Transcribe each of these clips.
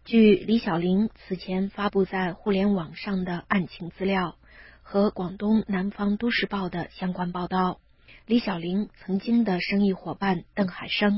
据李小玲此前发布在互联网上的案情资料和广东南方都市报的相关报道，李小玲曾经的生意伙伴邓海生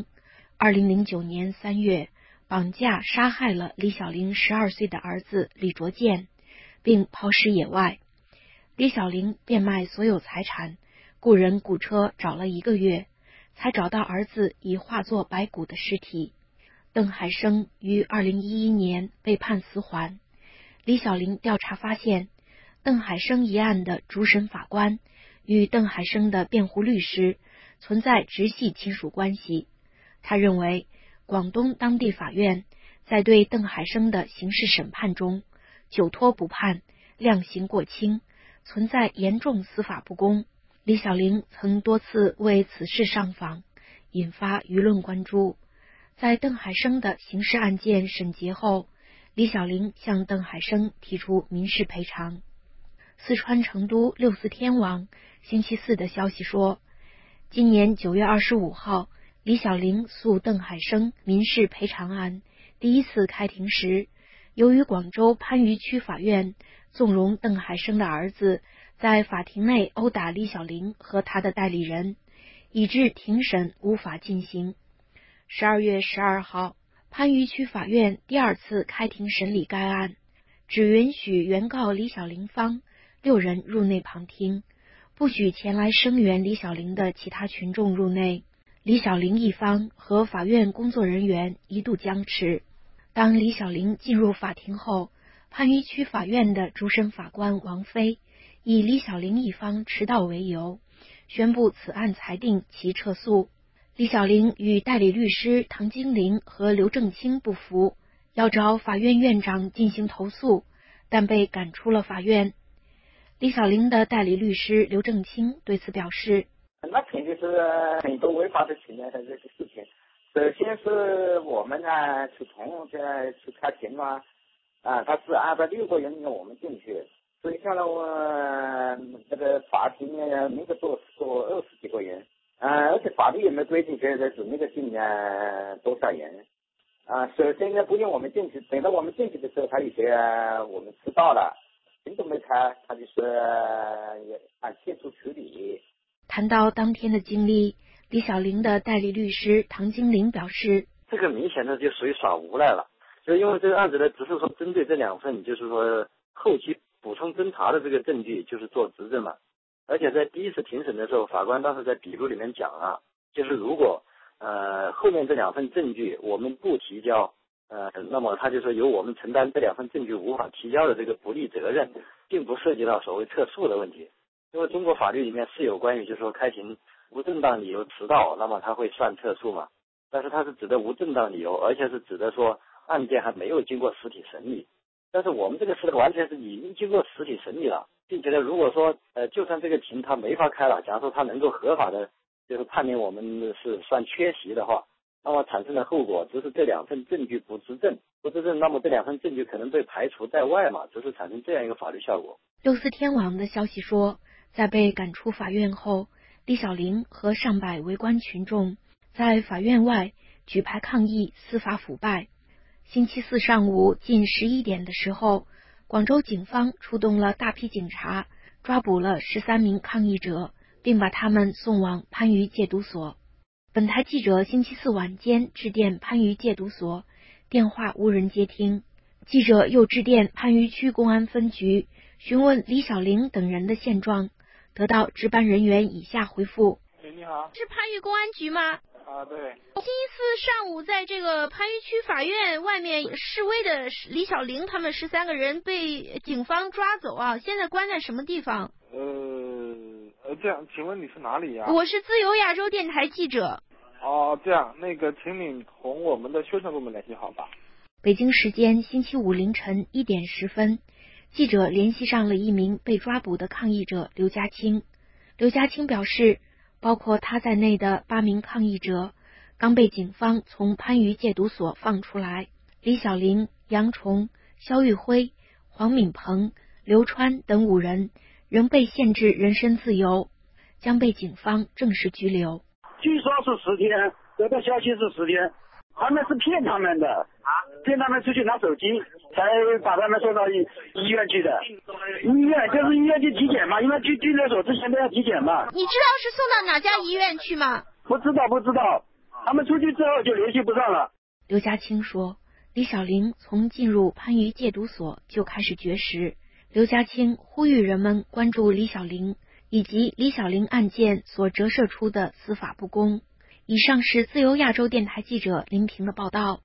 2009年3月绑架杀害了李小玲12岁的儿子李卓建，并抛尸野外。李小玲变卖所有财产，雇人雇车找了1个月，才找到儿子已化作白骨的尸体。邓海生于2011年被判死缓。李小玲调查发现，邓海生一案的主审法官与邓海生的辩护律师存在直系亲属关系。他认为，广东当地法院在对邓海生的刑事审判中久拖不判，量刑过轻，存在严重司法不公。李小玲曾多次为此事上访，引发舆论关注。在邓海生的刑事案件审结后，李小玲向邓海生提出民事赔偿。四川成都六四天网星期四的消息说，今年9月25号，李小玲诉邓海生民事赔偿案第一次开庭时，由于广州番禺区法院纵容邓海生的儿子在法庭内殴打李小玲和他的代理人，以致庭审无法进行。12月12号，番禺区法院第二次开庭审理该案，只允许原告李小玲方6人入内旁听，不许前来声援李小玲的其他群众入内。李小玲一方和法院工作人员一度僵持。当李小玲进入法庭后，番禺区法院的主审法官王飞以李小玲一方迟到为由，宣布此案裁定其撤诉。李小玲与代理律师唐金玲和刘正清不服，要找法院院长进行投诉，但被赶出了法院。李小玲的代理律师刘正清对此表示， 那肯定是很多违法的情的这些事情。首先是我们呢去开庭嘛，他是按照6个人让我们进去，所以像这个法庭呢能够坐20几个人，而且法律也没规定现在是那个进多少人。首先呢不让我们进去，等到我们进去的时候，他有些我们迟到了，庭都没开，他就是按限速处理。 谈到当天的经历，李小玲的代理律师唐金玲表示， 这个明显的就属于耍无赖了，就因为这个案子呢，只是说针对这2份，就是说后期补充侦查的这个证据，就是做质证嘛。而且在第一次庭审的时候，法官当时在笔录里面讲了，就是如果后面这2份证据我们不提交，那么他就说由我们承担这2份证据无法提交的这个不利责任，并不涉及到所谓撤诉的问题。因为中国法律里面是有关于就是说开庭无正当理由迟到，那么他会算撤诉嘛，但是他是指的无正当理由，而且是指的说案件还没有经过实体审理。但是我们这个事完全是已经经过实体审理了，并且呢，如果说就算这个庭他没法开了，假如说他能够合法的就是判定我们是算缺席的话，那么产生的后果只是这2份证据不质证，那么这2份证据可能被排除在外嘛，只是产生这样一个法律效果。 六四天网的消息说，在被赶出法院后，李小玲和上百围观群众在法院外举牌抗议司法腐败。星期四上午近11点的时候，广州警方出动了大批警察，抓捕了13名抗议者，并把他们送往番禺戒毒所。本台记者星期四晚间致电番禺戒毒所，电话无人接听。记者又致电番禺区公安分局，询问李小玲等人的现状，得到值班人员以下回复。 你好， 是番禺公安局吗？ 对。 星期四上午在这个番禺区法院外面示威的李小玲他们13个人被警方抓走啊，现在关在什么地方？ 这样，请问你是哪里呀？ 我是自由亚洲电台记者。 这样，请你同我们的宣传部门联系好吧。 北京时间星期五凌晨1点10分，记者联系上了一名被抓捕的抗议者刘家清。刘家清表示，包括他在内的8名抗议者刚被警方从番禺戒毒所放出来。李小玲、杨崇、肖玉辉、黄敏鹏、刘川等5人仍被限制人身自由，将被警方正式拘留。 据说是10天，得到消息是10天。 他们是骗他们的，骗他们出去拿手机，才把他们送到医院去的。医院去体检嘛，因为去拘留所之前都要体检嘛。 你知道是送到哪家医院去吗？ 不知道，他们出去之后就联系不上了。 刘家清说，李小玲从进入番禺戒毒所就开始绝食。刘家清呼吁人们关注李小玲以及李小玲案件所折射出的司法不公。以上是自由亚洲电台记者林平的报道。